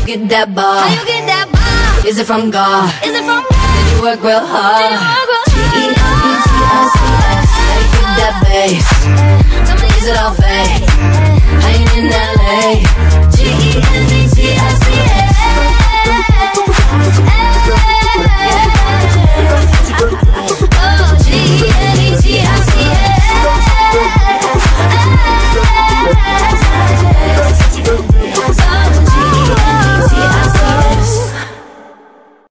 Get that bar. How you get that bar? Is it from God? Is it from God? Did you work real hard? Did you work real hard? G-E-N-E-T-I-C-S. How you get that bass?